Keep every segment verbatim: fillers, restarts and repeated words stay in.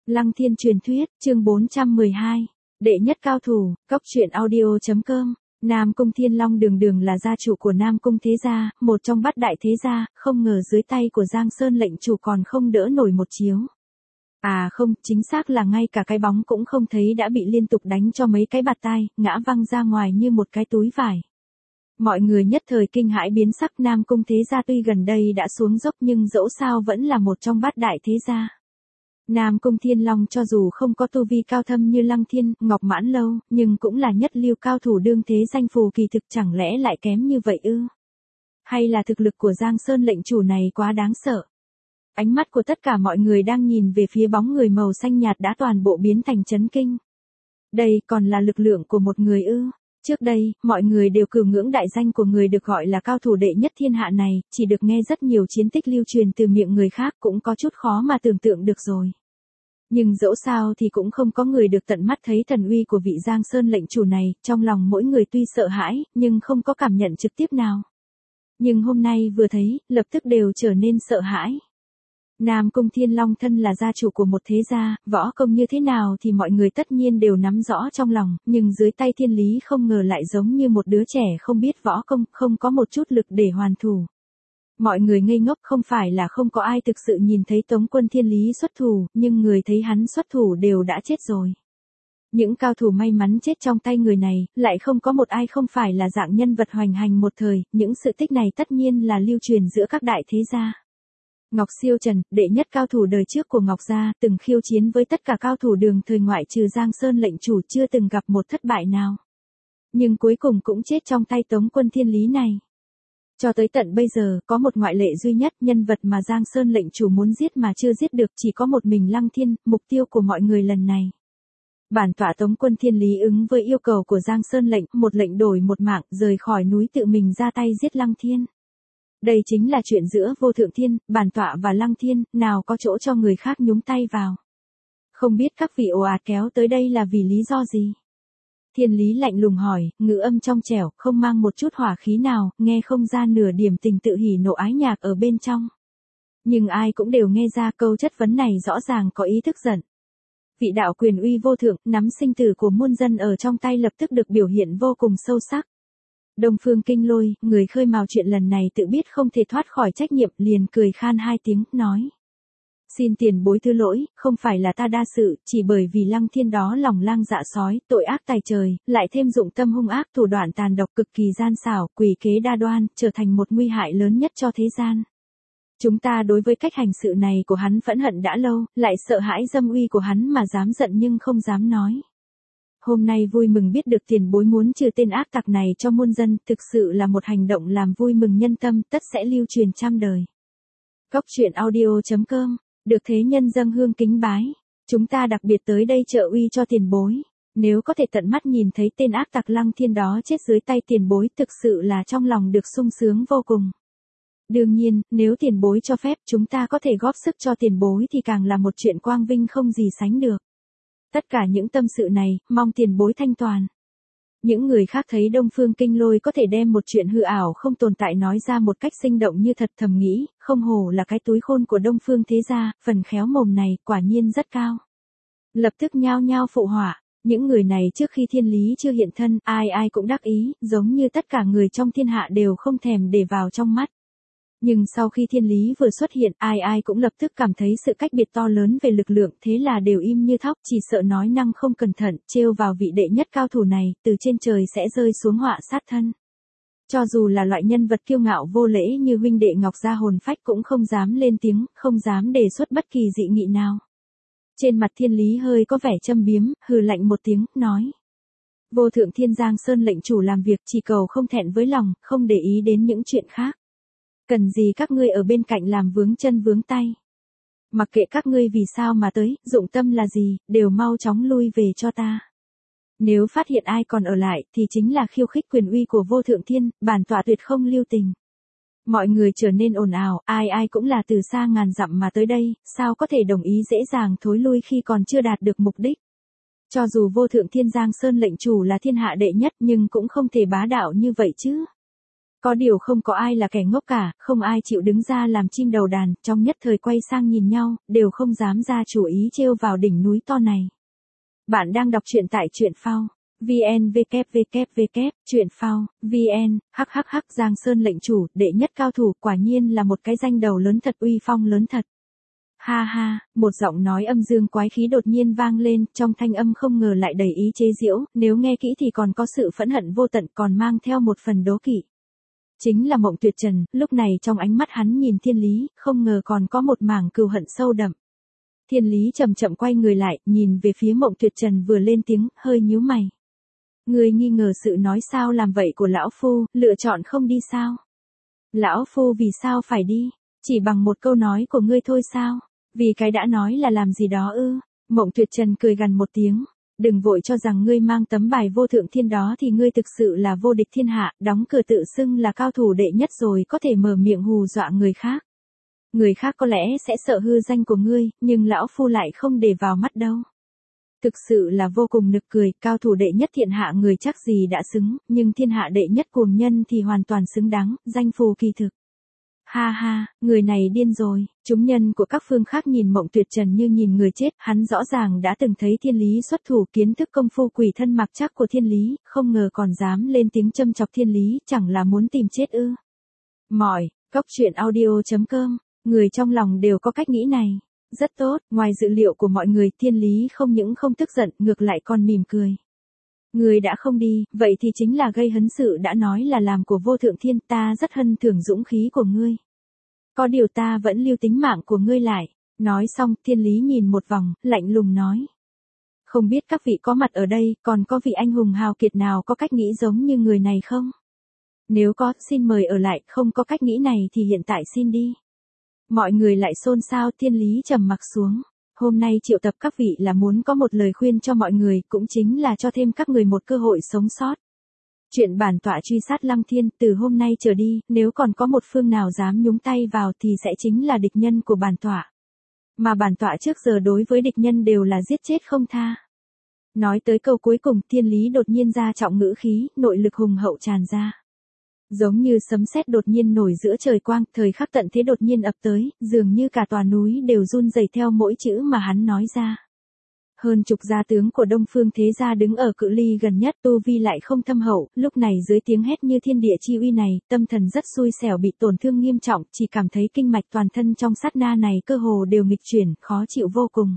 Lăng Thiên truyền thuyết, chương bốn trăm mười hai. Đệ nhất cao thủ, cốc truyện audio chấm com. Nam Cung Thiên Long đường đường là gia chủ của Nam Cung thế gia, một trong bát đại thế gia, không ngờ dưới tay của Giang Sơn lệnh chủ còn không đỡ nổi một chiếu. À không, chính xác là ngay cả cái bóng cũng không thấy đã bị liên tục đánh cho mấy cái bạt tai, ngã văng ra ngoài như một cái túi vải. Mọi người nhất thời kinh hãi biến sắc. Nam Cung thế gia tuy gần đây đã xuống dốc nhưng dẫu sao vẫn là một trong bát đại thế gia. Nam Cung Thiên Long cho dù không có tu vi cao thâm như Lăng Thiên, Ngọc Mãn Lâu, nhưng cũng là nhất lưu cao thủ đương thế danh phù kỳ thực, chẳng lẽ lại kém như vậy ư? Hay là thực lực của Giang Sơn lệnh chủ này quá đáng sợ? Ánh mắt của tất cả mọi người đang nhìn về phía bóng người màu xanh nhạt đã toàn bộ biến thành chấn kinh. Đây còn là lực lượng của một người ư? Trước đây, mọi người đều cừu ngưỡng đại danh của người được gọi là cao thủ đệ nhất thiên hạ này, chỉ được nghe rất nhiều chiến tích lưu truyền từ miệng người khác cũng có chút khó mà tưởng tượng được rồi. Nhưng dẫu sao thì cũng không có người được tận mắt thấy thần uy của vị Giang Sơn lệnh chủ này, trong lòng mỗi người tuy sợ hãi, nhưng không có cảm nhận trực tiếp nào. Nhưng hôm nay vừa thấy, lập tức đều trở nên sợ hãi. Nam Cung Thiên Long thân là gia chủ của một thế gia, võ công như thế nào thì mọi người tất nhiên đều nắm rõ trong lòng, nhưng dưới tay Thiên Lý không ngờ lại giống như một đứa trẻ không biết võ công, không có một chút lực để hoàn thủ. Mọi người ngây ngốc, không phải là không có ai thực sự nhìn thấy Tống quân Thiên Lý xuất thủ, nhưng người thấy hắn xuất thủ đều đã chết rồi. Những cao thủ may mắn chết trong tay người này, lại không có một ai không phải là dạng nhân vật hoành hành một thời, những sự tích này tất nhiên là lưu truyền giữa các đại thế gia. Ngọc Siêu Trần, đệ nhất cao thủ đời trước của Ngọc gia, từng khiêu chiến với tất cả cao thủ đường thời ngoại trừ Giang Sơn lệnh chủ, chưa từng gặp một thất bại nào. Nhưng cuối cùng cũng chết trong tay Tống quân Thiên Lý này. Cho tới tận bây giờ, có một ngoại lệ duy nhất, nhân vật mà Giang Sơn lệnh chủ muốn giết mà chưa giết được, chỉ có một mình Lăng Thiên, mục tiêu của mọi người lần này. Bản tọa Tống quân Thiên Lý ứng với yêu cầu của Giang Sơn lệnh, một lệnh đổi một mạng, rời khỏi núi tự mình ra tay giết Lăng Thiên. Đây chính là chuyện giữa Vô Thượng Thiên, bản tọa và Lăng Thiên, nào có chỗ cho người khác nhúng tay vào. Không biết các vị ồ ạt kéo tới đây là vì lý do gì? Thiên Lý lạnh lùng hỏi, ngữ âm trong trẻo, không mang một chút hỏa khí nào, nghe không ra nửa điểm tình tự hỉ nộ ái nhạc ở bên trong. Nhưng ai cũng đều nghe ra câu chất vấn này rõ ràng có ý thức giận. Vị đạo quyền uy vô thượng, nắm sinh tử của muôn dân ở trong tay lập tức được biểu hiện vô cùng sâu sắc. Đông Phương Kinh Lôi, người khơi mào chuyện lần này tự biết không thể thoát khỏi trách nhiệm, liền cười khan hai tiếng, nói. Xin tiền bối thứ lỗi, không phải là ta đa sự, chỉ bởi vì Lăng Thiên đó lòng lang dạ sói, tội ác tày trời, lại thêm dụng tâm hung ác, thủ đoạn tàn độc cực kỳ gian xảo, quỷ kế đa đoan, trở thành một nguy hại lớn nhất cho thế gian. Chúng ta đối với cách hành sự này của hắn phẫn hận đã lâu, lại sợ hãi dâm uy của hắn mà dám giận nhưng không dám nói. Hôm nay vui mừng biết được tiền bối muốn trừ tên ác tặc này cho muôn dân, thực sự là một hành động làm vui mừng nhân tâm, tất sẽ lưu truyền trăm đời. Cốc truyện audio chấm com. Được thế nhân dâng hương kính bái, chúng ta đặc biệt tới đây trợ uy cho tiền bối. Nếu có thể tận mắt nhìn thấy tên ác tặc Lăng Thiên đó chết dưới tay tiền bối, thực sự là trong lòng được sung sướng vô cùng. Đương nhiên, nếu tiền bối cho phép, chúng ta có thể góp sức cho tiền bối thì càng là một chuyện quang vinh không gì sánh được. Tất cả những tâm sự này, mong tiền bối thanh toàn. Những người khác thấy Đông Phương Kinh Lôi có thể đem một chuyện hư ảo không tồn tại nói ra một cách sinh động như thật, thầm nghĩ, không hổ là cái túi khôn của Đông Phương thế gia, phần khéo mồm này quả nhiên rất cao. Lập tức nhao nhao phụ họa, những người này trước khi Thiên Lý chưa hiện thân, ai ai cũng đắc ý, giống như tất cả người trong thiên hạ đều không thèm để vào trong mắt. Nhưng sau khi Thiên Lý vừa xuất hiện, ai ai cũng lập tức cảm thấy sự cách biệt to lớn về lực lượng, thế là đều im như thóc, chỉ sợ nói năng không cẩn thận, trêu vào vị đệ nhất cao thủ này, từ trên trời sẽ rơi xuống họa sát thân. Cho dù là loại nhân vật kiêu ngạo vô lễ như huynh đệ Ngọc gia hồn phách cũng không dám lên tiếng, không dám đề xuất bất kỳ dị nghị nào. Trên mặt Thiên Lý hơi có vẻ châm biếm, hừ lạnh một tiếng, nói. Vô Thượng Thiên Giang Sơn lệnh chủ làm việc chỉ cầu không thẹn với lòng, không để ý đến những chuyện khác. Cần gì các ngươi ở bên cạnh làm vướng chân vướng tay. Mặc kệ các ngươi vì sao mà tới, dụng tâm là gì, đều mau chóng lui về cho ta. Nếu phát hiện ai còn ở lại, thì chính là khiêu khích quyền uy của Vô Thượng Thiên, bản tọa tuyệt không lưu tình. Mọi người trở nên ồn ào, ai ai cũng là từ xa ngàn dặm mà tới đây, sao có thể đồng ý dễ dàng thối lui khi còn chưa đạt được mục đích. Cho dù Vô Thượng Thiên Giang Sơn lệnh chủ là thiên hạ đệ nhất nhưng cũng không thể bá đạo như vậy chứ. Có điều không có ai là kẻ ngốc cả, không ai chịu đứng ra làm chim đầu đàn, trong nhất thời quay sang nhìn nhau, đều không dám ra chủ ý trêu vào đỉnh núi to này. Bạn đang đọc truyện tại truyện phao. vn www truyện phao vn hhh Giang Sơn lệnh chủ, đệ nhất cao thủ, quả nhiên là một cái danh đầu lớn thật, uy phong lớn thật. Ha ha, một giọng nói âm dương quái khí đột nhiên vang lên, trong thanh âm không ngờ lại đầy ý chế giễu, nếu nghe kỹ thì còn có sự phẫn hận vô tận, còn mang theo một phần đố kỵ. Chính là Mộng Tuyệt Trần, lúc này trong ánh mắt hắn nhìn Thiên Lý, không ngờ còn có một mảng cừu hận sâu đậm. Thiên Lý chậm chậm quay người lại, nhìn về phía Mộng Tuyệt Trần vừa lên tiếng, hơi nhíu mày. Người nghi ngờ sự nói sao làm vậy của lão phu, lựa chọn không đi sao? Lão phu vì sao phải đi? Chỉ bằng một câu nói của ngươi thôi sao? Vì cái đã nói là làm gì đó ư? Mộng Tuyệt Trần cười gằn một tiếng. Đừng vội cho rằng ngươi mang tấm bài vô thượng thiên đó thì ngươi thực sự là vô địch thiên hạ, đóng cửa tự xưng là cao thủ đệ nhất rồi có thể mở miệng hù dọa người khác. Người khác có lẽ sẽ sợ hư danh của ngươi, nhưng lão phu lại không để vào mắt đâu. Thực sự là vô cùng nực cười, cao thủ đệ nhất thiên hạ người chắc gì đã xứng, nhưng thiên hạ đệ nhất cuồng nhân thì hoàn toàn xứng đáng, danh phù kỳ thực. Ha ha, người này điên rồi, chúng nhân của các phương khác nhìn Mộng Tuyệt Trần như nhìn người chết, hắn rõ ràng đã từng thấy Thiên Lý xuất thủ, kiến thức công phu quỷ thân mặc chắc của Thiên Lý, không ngờ còn dám lên tiếng châm chọc Thiên Lý, chẳng là muốn tìm chết ư. Mỏi, cốc truyện audio chấm com, người trong lòng đều có cách nghĩ này. Rất tốt, ngoài dự liệu của mọi người, Thiên Lý không những không tức giận, ngược lại còn mỉm cười. Người đã không đi, vậy thì chính là gây hấn sự đã nói là làm của vô thượng thiên, ta rất hân thưởng dũng khí của ngươi. Có điều ta vẫn lưu tính mạng của ngươi lại. Nói xong, Thiên Lý nhìn một vòng, lạnh lùng nói. Không biết các vị có mặt ở đây, còn có vị anh hùng hào kiệt nào có cách nghĩ giống như người này không? Nếu có, xin mời ở lại, không có cách nghĩ này thì hiện tại xin đi. Mọi người lại xôn xao, Thiên Lý trầm mặc xuống. Hôm nay triệu tập các vị là muốn có một lời khuyên cho mọi người, cũng chính là cho thêm các người một cơ hội sống sót. Chuyện bản tọa truy sát Lăng Thiên, từ hôm nay trở đi, nếu còn có một phương nào dám nhúng tay vào thì sẽ chính là địch nhân của bản tọa. Mà bản tọa trước giờ đối với địch nhân đều là giết chết không tha. Nói tới câu cuối cùng, Thiên Lý đột nhiên ra trọng ngữ khí, nội lực hùng hậu tràn ra. Giống như sấm sét đột nhiên nổi giữa trời quang, thời khắc tận thế đột nhiên ập tới, dường như cả tòa núi đều run rẩy theo mỗi chữ mà hắn nói ra. Hơn chục gia tướng của Đông Phương Thế Gia đứng ở cự ly gần nhất, tu vi lại không thâm hậu, lúc này dưới tiếng hét như thiên địa chi uy này, tâm thần rất xui xẻo bị tổn thương nghiêm trọng, chỉ cảm thấy kinh mạch toàn thân trong sát na này cơ hồ đều nghịch chuyển, khó chịu vô cùng.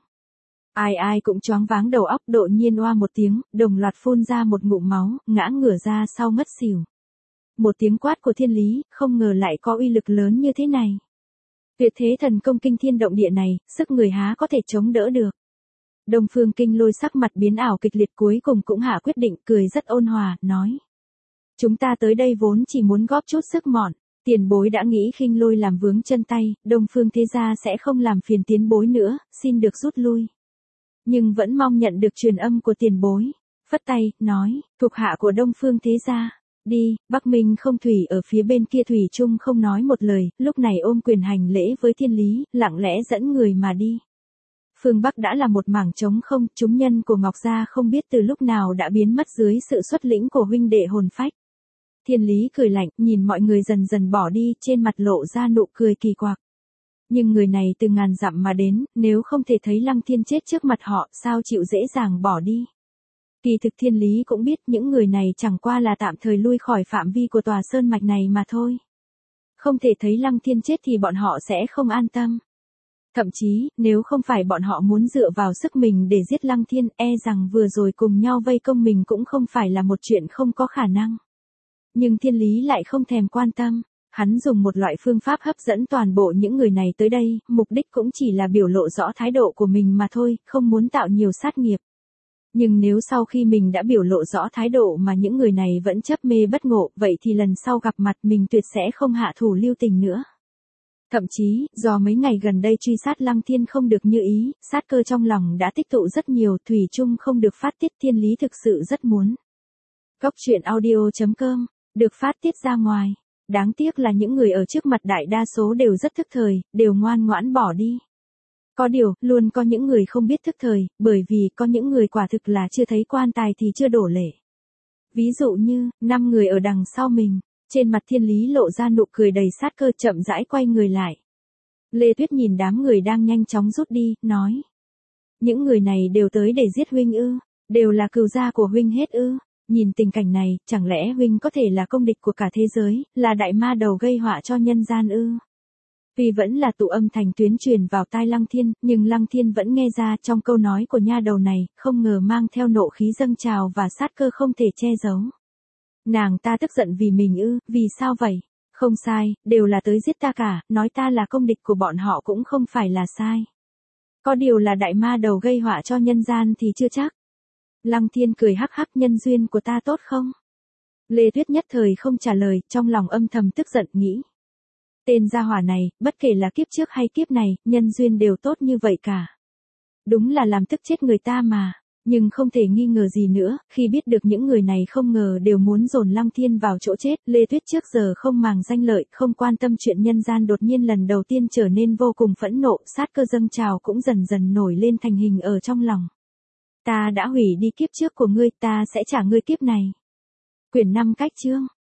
Ai ai cũng choáng váng đầu óc, đột nhiên oa một tiếng, đồng loạt phun ra một ngụm máu, ngã ngửa ra sau ngất xỉu. Một tiếng quát của Thiên Lý, không ngờ lại có uy lực lớn như thế này. Tuyệt thế thần công kinh thiên động địa này, sức người há có thể chống đỡ được. Đông Phương Kinh Lôi sắc mặt biến ảo kịch liệt, cuối cùng cũng hạ quyết định, cười rất ôn hòa, nói. Chúng ta tới đây vốn chỉ muốn góp chút sức mọn, tiền bối đã nghĩ khinh Lôi làm vướng chân tay, Đông Phương Thế Gia sẽ không làm phiền tiền bối nữa, xin được rút lui. Nhưng vẫn mong nhận được truyền âm của tiền bối. Phất tay, nói, thuộc hạ của Đông Phương Thế Gia. Đi, Bắc Minh không thủy ở phía bên kia thủy chung không nói một lời, lúc này ôm quyền hành lễ với Thiên Lý, lặng lẽ dẫn người mà đi. Phương Bắc đã là một mảng trống không, chúng nhân của Ngọc Gia không biết từ lúc nào đã biến mất dưới sự xuất lĩnh của huynh đệ hồn phách. Thiên Lý cười lạnh, nhìn mọi người dần dần bỏ đi, trên mặt lộ ra nụ cười kỳ quặc. Nhưng người này từ ngàn dặm mà đến, nếu không thể thấy Lăng Thiên chết trước mặt họ, sao chịu dễ dàng bỏ đi. Kỳ thực Thiên Lý cũng biết những người này chẳng qua là tạm thời lui khỏi phạm vi của tòa sơn mạch này mà thôi. Không thể thấy Lăng Thiên chết thì bọn họ sẽ không an tâm. Thậm chí, nếu không phải bọn họ muốn dựa vào sức mình để giết Lăng Thiên, e rằng vừa rồi cùng nhau vây công mình cũng không phải là một chuyện không có khả năng. Nhưng Thiên Lý lại không thèm quan tâm. Hắn dùng một loại phương pháp hấp dẫn toàn bộ những người này tới đây, mục đích cũng chỉ là biểu lộ rõ thái độ của mình mà thôi, không muốn tạo nhiều sát nghiệp. Nhưng nếu sau khi mình đã biểu lộ rõ thái độ mà những người này vẫn chấp mê bất ngộ, vậy thì lần sau gặp mặt mình tuyệt sẽ không hạ thủ lưu tình nữa. Thậm chí, do mấy ngày gần đây truy sát Lăng Thiên không được như ý, sát cơ trong lòng đã tích tụ rất nhiều, thủy chung không được phát tiết. Thiên Lý thực sự rất muốn. Cốc truyện audio chấm com, được phát tiết ra ngoài. Đáng tiếc là những người ở trước mặt đại đa số đều rất thức thời, đều ngoan ngoãn bỏ đi. Có điều, luôn có những người không biết thức thời, bởi vì có những người quả thực là chưa thấy quan tài thì chưa đổ lệ. Ví dụ như, năm người ở đằng sau mình, Trên mặt Thiên Lý lộ ra nụ cười đầy sát cơ, chậm rãi quay người lại. Lê Tuyết nhìn đám người đang nhanh chóng rút đi, nói. Những người này đều tới để giết huynh ư, đều là cừu gia của huynh hết ư. Nhìn tình cảnh này, chẳng lẽ huynh có thể là công địch của cả thế giới, là đại ma đầu gây họa cho nhân gian ư? Vì vẫn là tụ âm thành tuyến truyền vào tai Lăng Thiên, nhưng Lăng Thiên vẫn nghe ra trong câu nói của nha đầu này, không ngờ mang theo nộ khí dâng trào và sát cơ không thể che giấu. Nàng ta tức giận vì mình ư, vì sao vậy? Không sai, đều là tới giết ta cả, nói ta là công địch của bọn họ cũng không phải là sai. Có điều là đại ma đầu gây họa cho nhân gian thì chưa chắc. Lăng Thiên cười hắc hắc, nhân duyên của ta tốt không? Lê Tuyết nhất thời không trả lời, trong lòng âm thầm tức giận nghĩ. Tên gia hỏa này, bất kể là kiếp trước hay kiếp này, nhân duyên đều tốt như vậy cả. Đúng là làm tức chết người ta mà. Nhưng không thể nghi ngờ gì nữa, khi biết được những người này không ngờ đều muốn dồn Lăng Thiên vào chỗ chết, Lê Tuyết trước giờ không màng danh lợi, không quan tâm chuyện nhân gian, đột nhiên lần đầu tiên trở nên vô cùng phẫn nộ, sát cơ dâng trào cũng dần dần nổi lên thành hình ở trong lòng. Ta đã hủy đi kiếp trước của ngươi, ta sẽ trả ngươi kiếp này. Quyển năm cách chương.